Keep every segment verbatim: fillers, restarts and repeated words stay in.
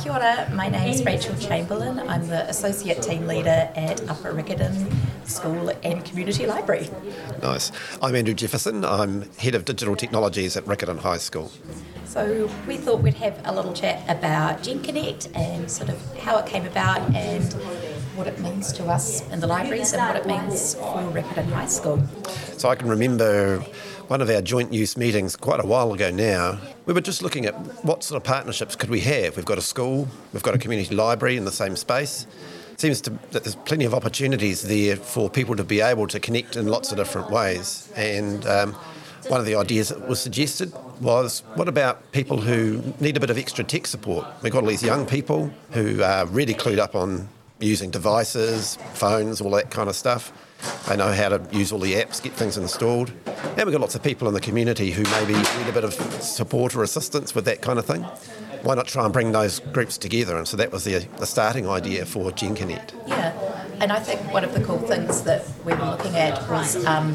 Kia ora, my name's Rachel Chamberlain. I'm the Associate Team Leader at Upper Riccarton School and Community Library. Nice. I'm Andrew Jefferson. I'm Head of Digital Technologies at Riccarton High School. So we thought we'd have a little chat about GenConnect and sort of how it came about and what it means to us in the libraries and what it means for Riccarton High School. So I can remember one of our joint use meetings quite a while ago now. We were just looking at what sort of partnerships could we have. We've got a school, we've got a community library in the same space. It seems to, that there's plenty of opportunities there for people to be able to connect in lots of different ways. And um, one of the ideas that was suggested was, what about people who need a bit of extra tech support? We've got all these young people who are really clued up on using devices, phones, all that kind of stuff. They know how to use all the apps, get things installed. And we've got lots of people in the community who maybe need a bit of support or assistance with that kind of thing. Why not try and bring those groups together? And so that was the, the starting idea for GenConnect. Yeah, and I think one of the cool things that we were looking at was um,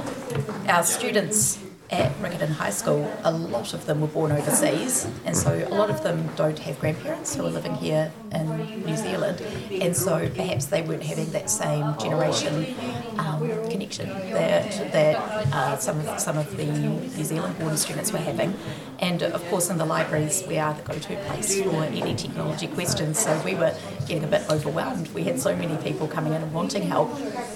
our students at Riccarton High School, a lot of them were born overseas, and so a lot of them don't have grandparents who are living here in New Zealand, and so perhaps they weren't having that same generation um, connection that that uh, some of some of the New Zealand-born students were having. And of course, in the libraries, we are the go-to place for any technology questions. So we were getting a bit overwhelmed. We had so many people coming in and wanting help.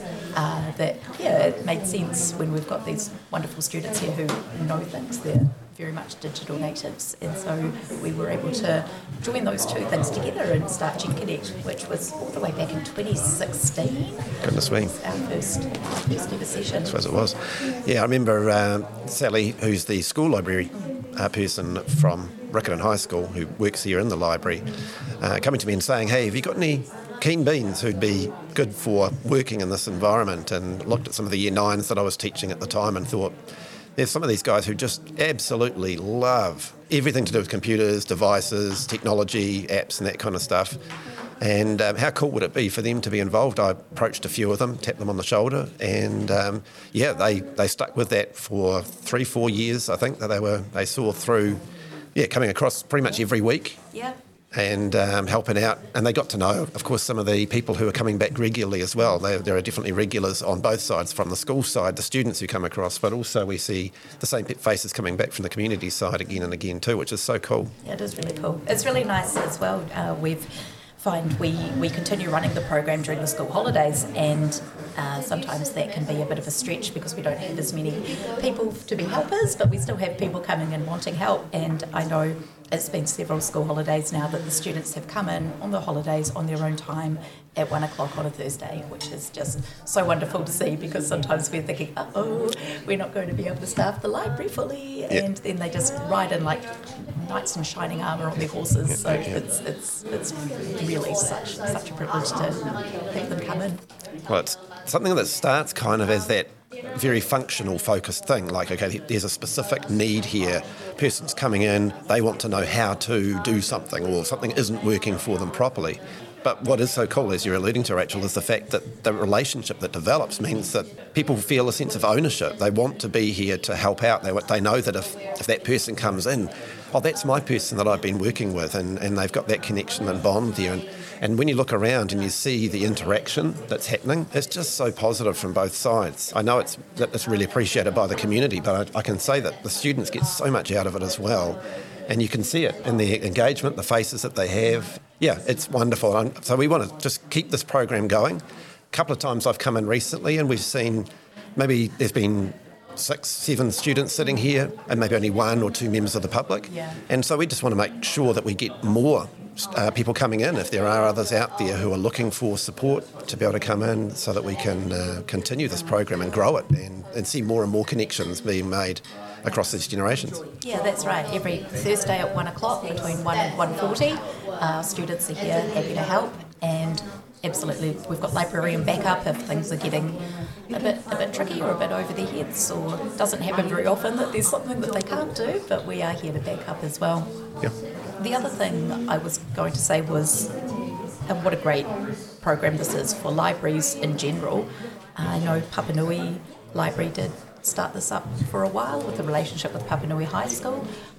Uh, that, yeah, it made sense when we've got these wonderful students here who know things. They're very much digital natives, and so we were able to join those two things together and start GenConnect, which was all the way back in twenty sixteen. Goodness me. Our first, first ever session. I suppose it was. Yeah, I remember uh, Sally, who's the school library uh, person from Riccarton High School, who works here in the library, uh, coming to me and saying, hey, have you got any keen beans who'd be good for working in this environment? And looked at some of the year nines that I was teaching at the time and thought, there's some of these guys who just absolutely love everything to do with computers, devices, technology, apps and that kind of stuff. And um, how cool would it be for them to be involved? I approached a few of them, tapped them on the shoulder, and um, yeah, they, they stuck with that for three, four years, I think, that they were they saw through, yeah, coming across pretty much every week. Yeah. And um, helping out. And they got to know, of course, some of the people who are coming back regularly as well. They, there are definitely regulars on both sides, from the school side, the students who come across, but also we see the same faces coming back from the community side again and again too, which is so cool. Yeah, it is really cool. It's really nice as well. Uh, we've find we, we continue running the program during the school holidays, and uh, sometimes that can be a bit of a stretch because we don't have as many people to be helpers, but we still have people coming and wanting help. And I know it's been several school holidays now that the students have come in on the holidays on their own time at one o'clock on a Thursday, which is just so wonderful to see, because sometimes we're thinking, uh-oh, we're not going to be able to staff the library fully, yeah. and then they just ride in like knights in shining armour on their horses. Yeah, so yeah. it's it's it's really such such a privilege to have them come in. Well, it's something that starts kind of as that very functional focused thing, like, okay, there's a specific need here, person's coming in, they want to know how to do something, or something isn't working for them properly. But what is so cool, as you're alluding to, Rachel, is the fact that the relationship that develops means that people feel a sense of ownership. They want to be here to help out. They they know that if, if that person comes in, oh, that's my person that I've been working with, and, and they've got that connection and bond there. And, and when you look around and you see the interaction that's happening, it's just so positive from both sides. I know it's that it's really appreciated by the community, but I, I can say that the students get so much out of it as well. And you can see it in the engagement, the faces that they have. Yeah, it's wonderful. And so we want to just keep this program going. A couple of times I've come in recently and we've seen maybe there's been six, seven students sitting here and maybe only one or two members of the public. Yeah. And so we just want to make sure that we get more uh, people coming in, if there are others out there who are looking for support, to be able to come in so that we can uh, continue this program and grow it and, and see more and more connections being made across these generations. Yeah, that's right. Every Thursday at one o'clock between one and one forty, our students are here happy to help, and absolutely we've got librarian backup if things are getting a bit a bit tricky or a bit over their heads, or it doesn't happen very often that there's something that they can't do, but we are here to back up as well. Yeah. The other thing I was going to say was, and what a great program this is for libraries in general. I know Papanui Library did start this up for a while with a relationship with Papanui High School.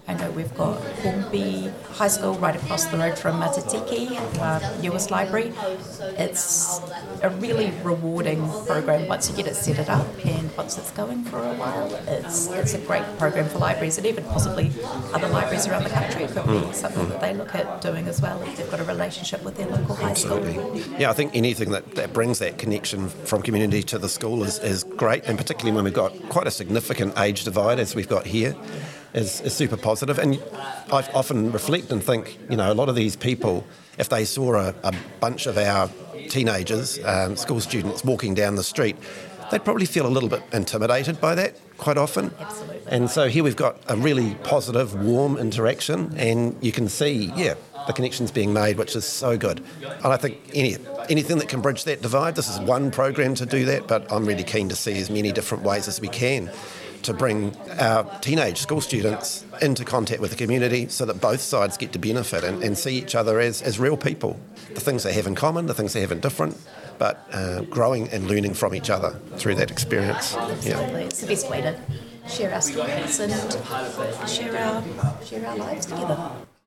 I know we've got Hornby High School right across the road from Matatiki, our newest library. It's a really rewarding program once you get it set it up, and once it's going for a while, it's it's a great program for libraries, and even possibly other libraries around the country. It could be mm. something mm. that they look at doing as well if they've got a relationship with their local high Absolutely. school. Yeah, I think anything that, that brings that connection from community to the school is, is great, and particularly when we've got quite a significant age divide as we've got here. Is, is super positive. And I often reflect and think, you know, a lot of these people, if they saw a, a bunch of our teenagers, um, school students walking down the street, they'd probably feel a little bit intimidated by that quite often. Absolutely. And so here we've got a really positive, warm interaction, and you can see, yeah, the connections being made, which is so good. And I think any anything that can bridge that divide, this is one program to do that, but I'm really keen to see as many different ways as we can to bring our teenage school students into contact with the community so that both sides get to benefit and, and see each other as, as real people. The things they have in common, the things they have in different, but uh, growing and learning from each other through that experience. Absolutely. Yeah. It's the best way to share our stories and share our, share our lives together.